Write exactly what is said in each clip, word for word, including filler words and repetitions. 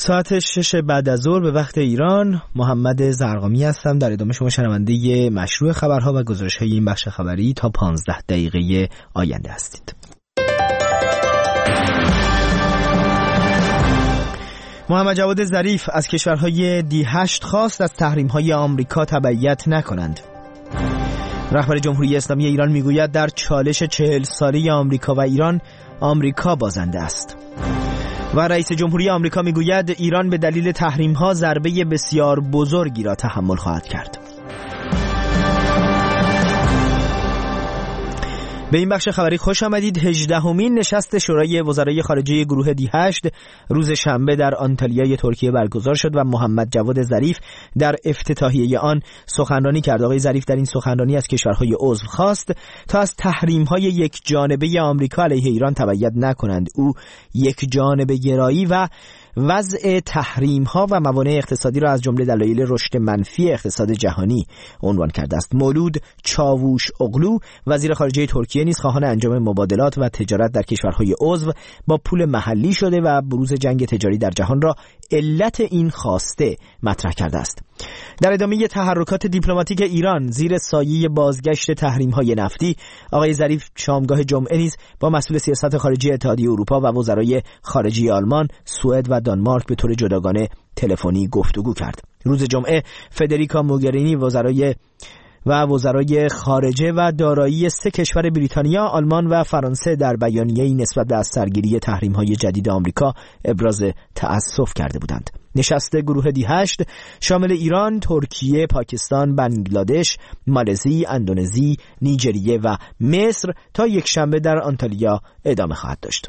ساعت شش بعد از ظهر به وقت ایران. محمد زرقامی هستم. در ادامه شما شنونده مشروع خبرها و گزارش‌های این بخش خبری تا پانزده دقیقه آینده هستید. محمد جواد ظریف از کشورهای دی هشت خواست از تحریم‌های آمریکا تبعیت نکنند. رهبر جمهوری اسلامی ایران میگوید در چالش چهل ساله آمریکا و ایران، آمریکا بازنده است. و رئیس جمهوری آمریکا میگوید ایران به دلیل تحریم‌ها ضربه بسیار بزرگی را تحمل خواهد کرد. به این بخش خبری خوش آمدید. هجدهمین نشست شورای وزرای خارجه گروه دی هشت روز شنبه در آنتالیای ترکیه برگزار شد و محمد جواد ظریف در افتتاحیه آن سخنرانی کرد. آقای ظریف در این سخنرانی از کشورهای عضو خواست تا از تحریم‌های یک جانبه آمریکا علیه ایران تبعیت نکنند. او یک جانبه گرایی و وضع تحریم‌ها و موانع اقتصادی را از جمله دلایل رشد منفی اقتصاد جهانی عنوان کرده است. مولود چاووش اغلو وزیر خارجه ترکیه نیز خواهان انجام مبادلات و تجارت در کشورهای عضو با پول محلی شده و بروز جنگ تجاری در جهان را علت این خواسته مطرح کرده است. در ادامه تحرکات دیپلماتیک ایران زیر سایه بازگشت تحریم‌های نفتی، آقای ظریف شامگاه جمعه نیز با مسئول سیاست خارجی اتحادیه اروپا و وزرای خارجه آلمان، سوئد و دانمارک به طور جداگانه تلفنی گفتگو کرد. روز جمعه فدریکا موگرینی وزرای و وزرای خارجه و دارایی سه کشور بریتانیا، آلمان و فرانسه در بیانیه‌ای نسبت به از سرگیری تحریم‌های جدید آمریکا ابراز تأسف کرده بودند. نشست گروه دی هشت شامل ایران، ترکیه، پاکستان، بنگلادش، مالزی، اندونزی، نیجریه و مصر تا یک شنبه در آنتالیا ادامه خواهد داشت.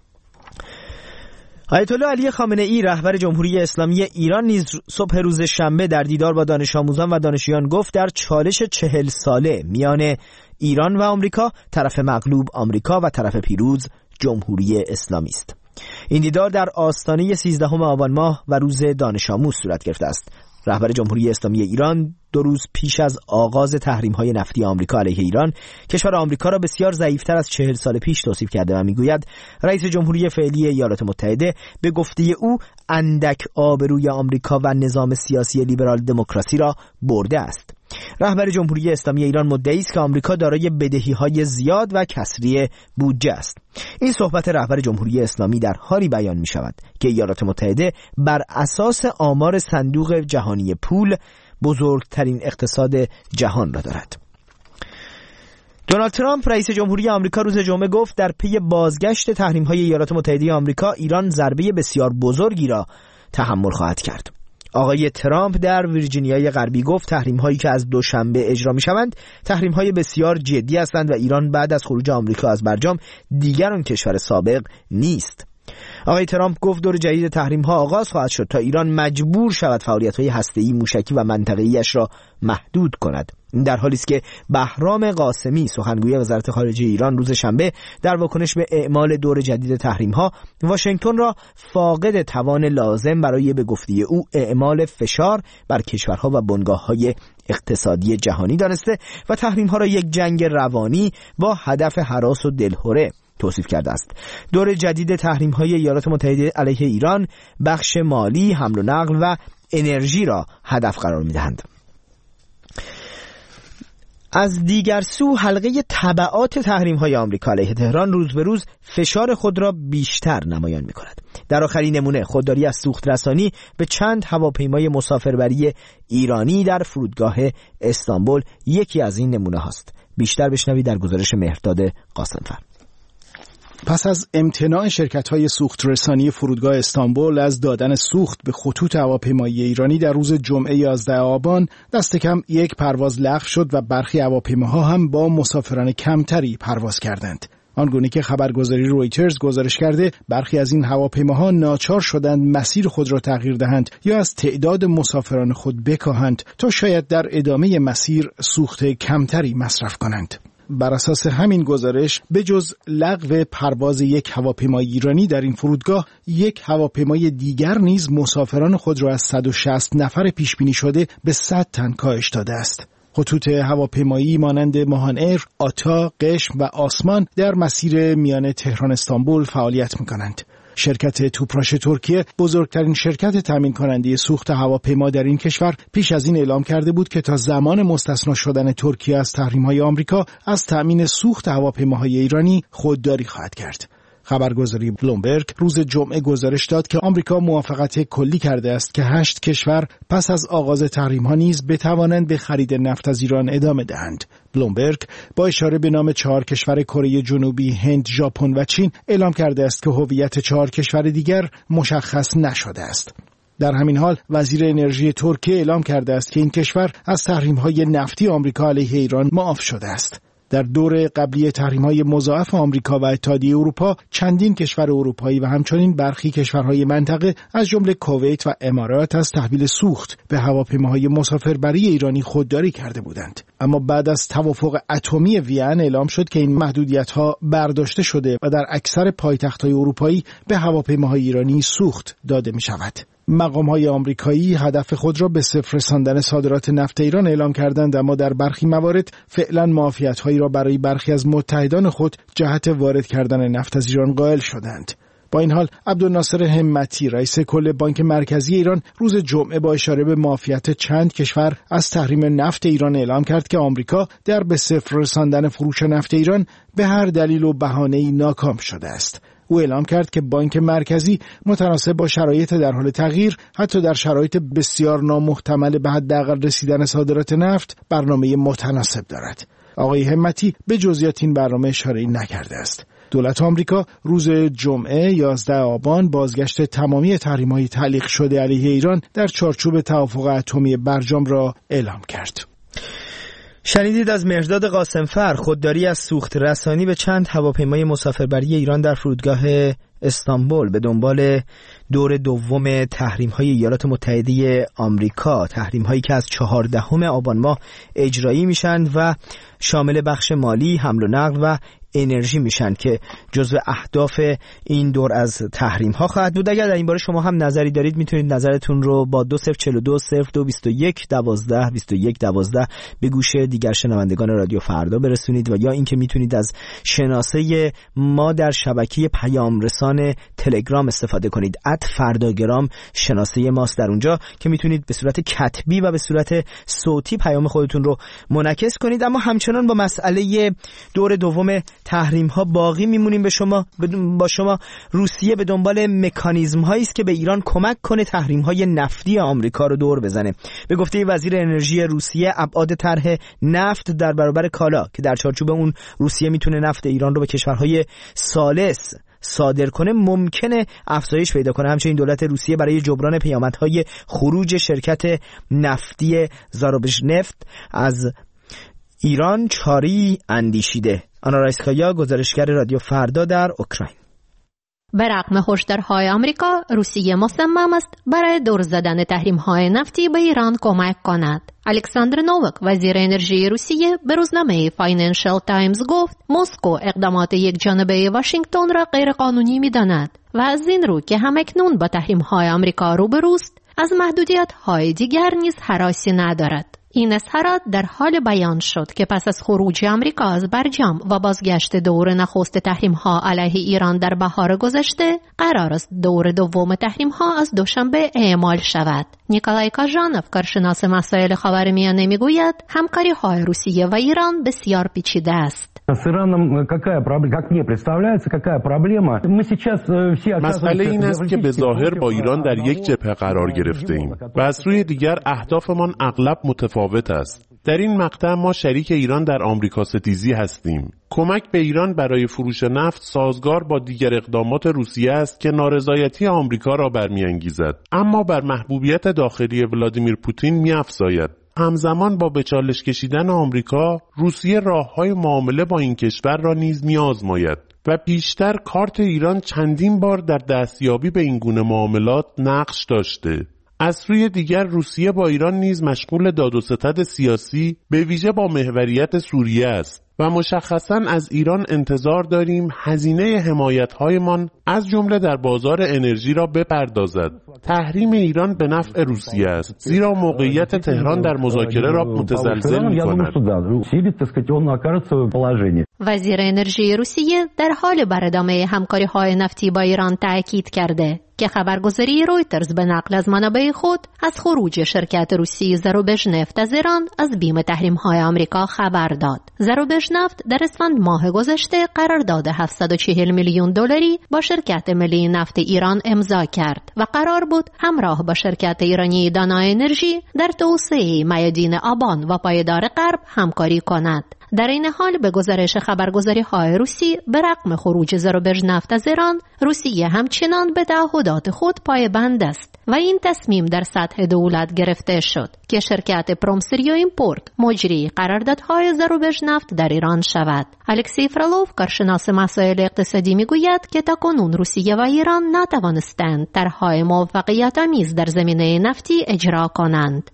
آیت الله علی خامنه ای رهبر جمهوری اسلامی ایران نیز صبح روز شنبه در دیدار با دانش آموزان و دانشجویان گفت در چالش چهل ساله میان ایران و آمریکا، طرف مغلوب آمریکا و طرف پیروز جمهوری اسلامی است. این دیدار در آستانه سیزدهم آبان ماه و روز دانش آموز صورت گرفته است. رهبر جمهوری اسلامی ایران دو روز پیش از آغاز تحریم‌های نفتی آمریکا علیه ایران، کشور آمریکا را بسیار ضعیف‌تر از چهل سال پیش توصیف کرده و میگوید رئیس جمهوری فعلی ایالات متحده به گفته او اندک آبروی آمریکا و نظام سیاسی لیبرال دموکراسی را برده است. رهبر جمهوری اسلامی ایران مدعی است که آمریکا دارای بدهی‌های زیاد و کسری بودجه است. این صحبت رهبر جمهوری اسلامی در حالی بیان می‌شود که ایالات متحده بر اساس آمار صندوق جهانی پول بزرگترین اقتصاد جهان را دارد. دونالد ترامپ رئیس جمهوری آمریکا روز جمعه گفت در پی بازگشت تحریم‌های ایالات متحده آمریکا، ایران ضربه بسیار بزرگی را تحمل خواهد کرد. آقای ترامپ در ویرجینیای غربی گفت تحریم‌هایی که از دوشنبه اجرا می‌شوند تحریم‌های بسیار جدی هستند و ایران بعد از خروج آمریکا از برجام دیگر آن کشور سابق نیست. آقای ترامپ گفت دور جدید تحریم‌ها آغاز خواهد شد تا ایران مجبور شود فعالیت‌های هسته‌ای، موشکی و منطقه‌ایش را محدود کند. این در حالی است که بهرام قاسمی سخنگوی وزارت خارجه ایران روز شنبه در واکنش به اعمال دور جدید تحریم‌ها، واشنگتن را فاقد توان لازم برای به گفته او اعمال فشار بر کشورها و بنگاه‌های اقتصادی جهانی دانسته و تحریم‌ها را یک جنگ روانی با هدف هراس و دلهره توصیف کرده است. دور جدید تحریم‌های ایالات متحده علیه ایران بخش مالی، حمل و نقل و انرژی را هدف قرار می‌دهند. از دیگر سو حلقه تبعات تحریم‌های آمریکا علیه تهران روز به روز فشار خود را بیشتر نمایان می‌کند. در آخرین نمونه خودداری از سوخت رسانی به چند هواپیمای مسافربری ایرانی در فرودگاه استانبول یکی از این نمونه هاست. بیشتر بشنوید در گزارش مهرداد قاسم‌فر. پس از امتناع شرکت‌های سوخت رسانی فرودگاه استانبول از دادن سوخت به خطوط هواپیمایی ایرانی در روز جمعه یازده آبان، دست کم یک پرواز لغو شد و برخی هواپیماها هم با مسافران کمتری پرواز کردند. آنگونه که خبرگزاری رویترز گزارش کرده، برخی از این هواپیماها ناچار شدند مسیر خود را تغییر دهند یا از تعداد مسافران خود بکاهند تا شاید در ادامه مسیر سوخت کمتری مصرف کنند. بر اساس همین گزارش به جز لغو پرواز یک هواپیمای ایرانی در این فرودگاه، یک هواپیمای دیگر نیز مسافران خود را از صد و شصت نفر پیش بینی شده به صد تن کاهش داده است. خطوط هواپیمایی مانند ماهان ایر، آتا، قشم و آسمان در مسیر میان تهران استانبول فعالیت می‌کنند. شرکت توپراش ترکیه، بزرگترین شرکت تامین کننده سوخت هواپیما در این کشور، پیش از این اعلام کرده بود که تا زمان مستثنا شدن ترکیه از تحریم‌های آمریکا از تامین سوخت هواپیماهای ایرانی خودداری خواهد کرد. خبرگزاری بلومبرگ روز جمعه گزارش داد که آمریکا موافقت کلی کرده است که هشت کشور پس از آغاز تحریم‌ها نیز بتوانند به خرید نفت از ایران ادامه دهند. بلومبرگ با اشاره به نام چهار کشور کره جنوبی، هند، ژاپن و چین اعلام کرده است که هویت چهار کشور دیگر مشخص نشده است. در همین حال وزیر انرژی ترکیه اعلام کرده است که این کشور از تحریم‌های نفتی آمریکا علیه ایران معاف شده است. در دور قبلی تحریم‌های مضاعف آمریکا و اتحادیه اروپا، چندین کشور اروپایی و همچنین برخی کشورهای منطقه از جمله کویت و امارات از تحویل سوخت به هواپیماهای مسافربری ایرانی خودداری کرده بودند. اما بعد از توافق اتمی وین اعلام شد که این محدودیت‌ها برداشته شده و در اکثر پایتخت‌های اروپایی به هواپیماهای ایرانی سوخت داده می‌شود. مقام‌های آمریکایی هدف خود را به صفر رساندن صادرات نفت ایران اعلام کردند، اما در برخی موارد فعلا معافیت‌هایی را برای برخی از متحدان خود جهت وارد کردن نفت از ایران قائل شدند. با این حال عبدالناصر همتی، رئیس کل بانک مرکزی ایران، روز جمعه با اشاره به معافیت چند کشور از تحریم نفت ایران اعلام کرد که آمریکا در به صفر رساندن فروش نفت ایران به هر دلیل و بهانه‌ای ناکام شده است. او اعلام کرد که بانک مرکزی متناسب با شرایط در حال تغییر، حتی در شرایط بسیار نامحتمل به حداقل رسیدن صادرات نفت، برنامه متناسب دارد. آقای همتی به جزئیات این برنامه اشاره‌ای نکرده است. دولت آمریکا روز جمعه یازده آبان بازگشت تمامی تحریم‌های تعلیق شده علیه ایران در چارچوب توافق اتمی برجام را اعلام کرد. شنیدید از مهرداد قاسمفر خودداری از سوخت رسانی به چند هواپیمای مسافربری ایران در فرودگاه استانبول به دنبال دور دوم تحریم‌های ایالات متحده آمریکا، تحریم‌هایی که از چهاردهم آبان ماه اجرایی میشن و شامل بخش مالی، حمل و نقل و انرژی میشن که جزو اهداف این دور از تحریم ها خواهد بود. اگر در این باره شما هم نظری دارید میتونید نظرتون رو با دو صفر چهل و دو صفر دو بیست و یک دوازده بیست و یک دوازده به گوش دیگر شنوندگان رادیو فردا برسونید، و یا اینکه میتونید از شناسه ما در شبکه پیام رسان تلگرام استفاده کنید. ات فرداگرام شناسه ماست در اونجا که میتونید به صورت کتبی و به صورت صوتی پیام خودتون رو منعکس کنید. اما همچنان با مسئله دور دوم تحریم ها باقی میمونیم. به شما با شما روسیه به دنبال مکانیزم هایی است که به ایران کمک کنه تحریم های نفتی آمریکا رو دور بزنه. به گفته وزیر انرژی روسیه، ابعاد طرح نفت در برابر کالا که در چارچوب اون روسیه میتونه نفت ایران رو به کشورهای ثالث صادر کنه ممکنه افزایش پیدا کنه. همچنین دولت روسیه برای جبران پیامدهای خروج شرکت نفتی زاروبژنفت از ایران چاری اندیشیده. آنا رایسکایا، گزارشگر رادیو فردا در اوکراین. به رغم هشدارهای آمریکا، روسیه مصمم است برای دور زدن تحریم‌های نفتی به ایران کمک کند. الکساندر نووک، وزیر انرژی روسیه، به روزنامه فاینانشال تایمز گفت مسکو اقدامات یک جانبه واشنگتن را غیر قانونی می‌داند و از این رو که همکنون با تحریم‌های آمریکا روبروست، از محدودیت‌های دیگر نیز هراسی ندارد. این اظهارات در حال بیان شد که پس از خروج آمریکا از برجام و بازگشت دور نخست تحریم‌ها علیه ایران در بهار گذشته، قرار است دور دوم تحریم‌ها از دوشنبه اعمال شود. نیکولای کاژانوف، کارشناس مسائل خاورمیانه، میگوید همکاری‌های روسیه و ایران بسیار پیچیده است. مسئله این است که به ظاهر با ایران در یک جبهه قرار گرفته ایم و از سوی دیگر اهدافمان اغلب متفاوت است. در این مقطع ما شریک ایران در آمریکا ستیزی هستیم. کمک به ایران برای فروش نفت سازگار با دیگر اقدامات روسیه است که نارضایتی آمریکا را برمی‌انگیزد، اما بر محبوبیت داخلی ولادیمیر پوتین می‌افزاید. همزمان با به چالش کشیدن آمریکا، روسیه راه‌های معامله با این کشور را نیز می‌آزماید و بیشتر کارت ایران چندین بار در دستیابی به این گونه معاملات نقش داشته. از سوی دیگر روسیه با ایران نیز مشغول داد و ستد سیاسی به ویژه با محوریت سوریه است و مشخصاً از ایران انتظار داریم هزینه حمایت‌هایمان از جمله در بازار انرژی را بپردازد. تحریم ایران به نفع روسیه است، زیرا موقعیت تهران در مذاکره را متزلزل می‌کند. وزیر انرژی روسیه در حال بر ادامه همکاری‌های نفتی با ایران تأکید کرده که خبرگزاری رویترز به نقل از منابع خود از خروج شرکت روسی زاروبژنفت از ایران از بیم تحریم‌های آمریکا خبر داد. زاروبژنفت در اسفند ماه گذشته قرارداد هفتصد و چهل میلیون دلاری با شرکت ملی نفت ایران امضا کرد و قرار بود همراه با شرکت ایرانی دانا انرژی در توسعه میادین آبان و پایدار غرب همکاری کند. در این حال به گزارش خبرگزاری‌های روسی به رغم خروج زاروبژنفت از ایران، روسیه همچنان به تعهدات خود پایبند است و این تصمیم در سطح دولت گرفته شد که شرکت پرومسریو ایمپورت مجری قراردادهای زاروبژنفت در ایران شود. الکسی فرالوف، کارشناس مسائل اقتصادی، میگوید که تاکنون روسیه و ایران نتوانستند طرح‌های موفقیت‌آمیز در زمینه نفتی اجرا کنند.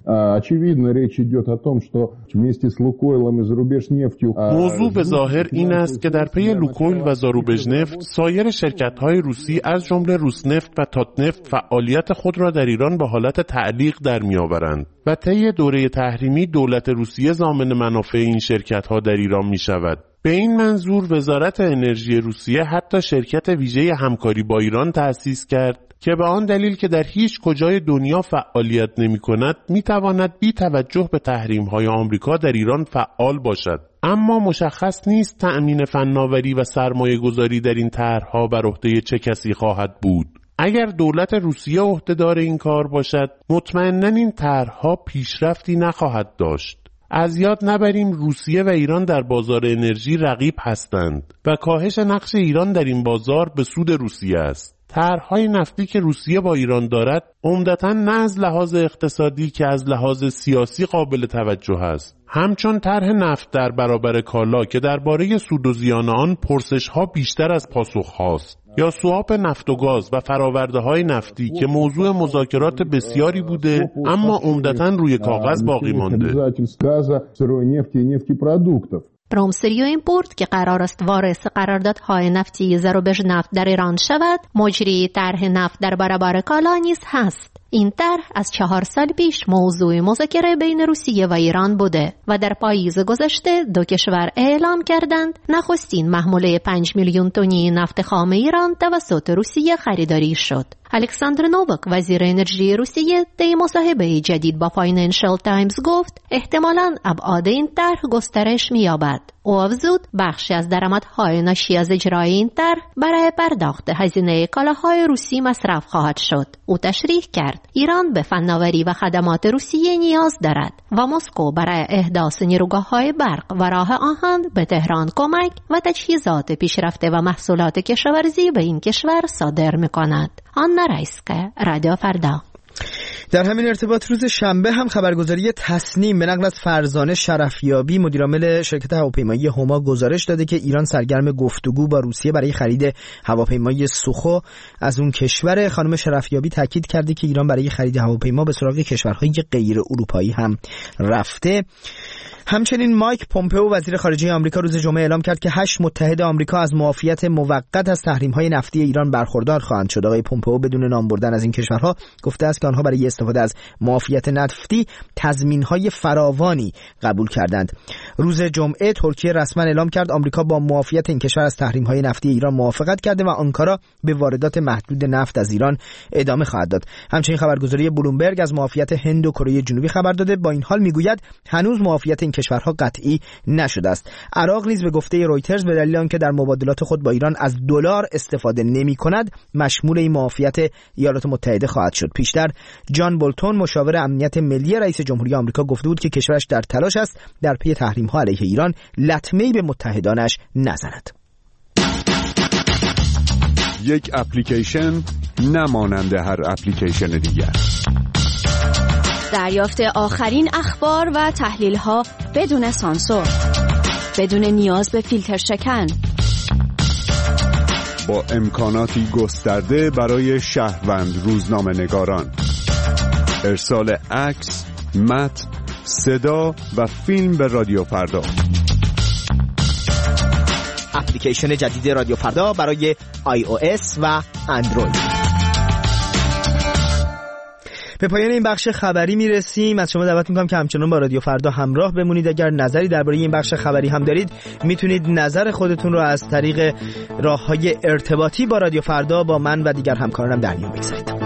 موضوع به ظاهر این است که در پی لوکویل و زاروبژنفت سایر شرکت‌های روسی از جمله روسنفت و تاتنفت فعالیت خود را در ایران به حالت تعلیق در می‌آورند و طی دوره تحریمی دولت روسیه ضامن منافع این شرکت‌ها در ایران می‌شود. به این منظور وزارت انرژی روسیه حتی شرکت ویژه همکاری با ایران تأسیس کرد که به آن دلیل که در هیچ کجای دنیا فعالیت نمی کند می تواند بی توجه به تحریم های آمریکا در ایران فعال باشد. اما مشخص نیست تأمین فناوری و سرمایه گذاری در این طرح‌ها بر عهده چه کسی خواهد بود. اگر دولت روسیه عهده‌دار این کار باشد، مطمئناً این طرح‌ها پیشرفتی نخواهد داشت. از یاد نبریم روسیه و ایران در بازار انرژی رقیب هستند و کاهش نقش ایران در این بازار به سود روسیه است. طرح‌های نفتی که روسیه با ایران دارد عمدتاً نه از لحاظ اقتصادی که از لحاظ سیاسی قابل توجه است. همچون طرح نفت در برابر کالا که درباره سود و زیان آن پرسش‌ها بیشتر از پاسخ‌هاست، یا سواپ نفت و گاز و فرآورده‌های نفتی که موضوع مذاکرات بسیاری بوده اما عمدتاً روی کاغذ باقی مانده. پرومسریو ایمپورت که قرار است وارث قراردادهای نفتی زاروبژنفت در ایران شود، مجری طرح نفت در برابر کالا نیز هست. این طرح از چهار سال پیش موضوع مذاکره بین روسیه و ایران بوده و در پاییز گذشته دو کشور اعلام کردند نخستین محموله پنج میلیون تنی نفت خام ایران توسط روسیه خریداری شد. الکساندر نووک، وزیر انرژی روسیه، طی مصاحبه جدید با فاینانشال تایمز گفت احتمالاً ابعاد این طرح گسترش می‌یابد. او افزود بخشی از درآمدهای ناشی از اجرای این طرح برای پرداخت هزینه کالاهای روسی مصرف خواهد شد. او تشریح کرد ایران به فناوری و خدمات روسیه نیاز دارد و مسکو برای احداث نیروگاه‌های برق و راه آهن به تهران کمک و تجهیزات پیشرفته و محصولات کشاورزی به این کشور صادر می‌کند. آنا رایسکا، رادیو فردا. در همین ارتباط روز شنبه هم خبرگزاری تصنیم به نقل از فرزانه شرفیابی، مدیرعامل شرکت هواپیمایی هما، گزارش داده که ایران سرگرم گفتگو با روسیه برای خرید هواپیمای سوخو از اون کشور. خانم شرفیابی تاکید کرده که ایران برای خرید هواپیما به سراغ کشورهای غیر اروپایی هم رفته. همچنین مایک پومپئو، وزیر خارجه آمریکا، روز جمعه اعلام کرد که هشت متحد آمریکا از معافیت موقت از تحریم‌های نفتی ایران برخوردار خواهند شد. آقای پومپئو بدون نام بردن از این کشورها گفته است که آنها برای استفاده از معافیت نفتی تضمین‌های فراوانی قبول کردند. روز جمعه ترکیه رسما اعلام کرد آمریکا با معافیت این کشور از تحریم‌های نفتی ایران موافقت کرده و آنکارا به واردات محدود نفت از ایران ادامه خواهد داد. همچنین خبرگزاری بلومبرگ از معافیت هند و کره جنوبی خبر داده. با این حال میگوید هنوز معافیت این کشورها قطعی نشده است. عراق نیز به گفته رویترز به دلیل آنکه در مبادلات خود با ایران از دلار استفاده نمی‌کند مشمول این معافیت ایالات متحده خواهد شد. پیشتر جان بولتون، مشاور امنیت ملی رئیس جمهوری آمریکا، گفته بود که کشورش در تلاش است در پی تحریم‌ها علیه ایران لطمه‌ای به متحدانش نزند. یک اپلیکیشن نمانند هر اپلیکیشن دیگر. دریافت آخرین اخبار و تحلیل‌ها بدون سانسور، بدون نیاز به فیلتر شکن، با امکاناتی گسترده برای شهروند روزنامه‌نگاران، ارسال عکس، متن، صدا و فیلم به رادیو فردا. اپلیکیشن جدید رادیو فردا برای آی او اس و اندروید. به پایان این بخش خبری میرسیم. از شما دعوت میکنم که همچنان با رادیو فردا همراه بمونید. اگر نظری درباره این بخش خبری هم دارید میتونید نظر خودتون رو از طریق راههای ارتباطی با رادیو فردا با من و دیگر همکارانم در میون بگذارید.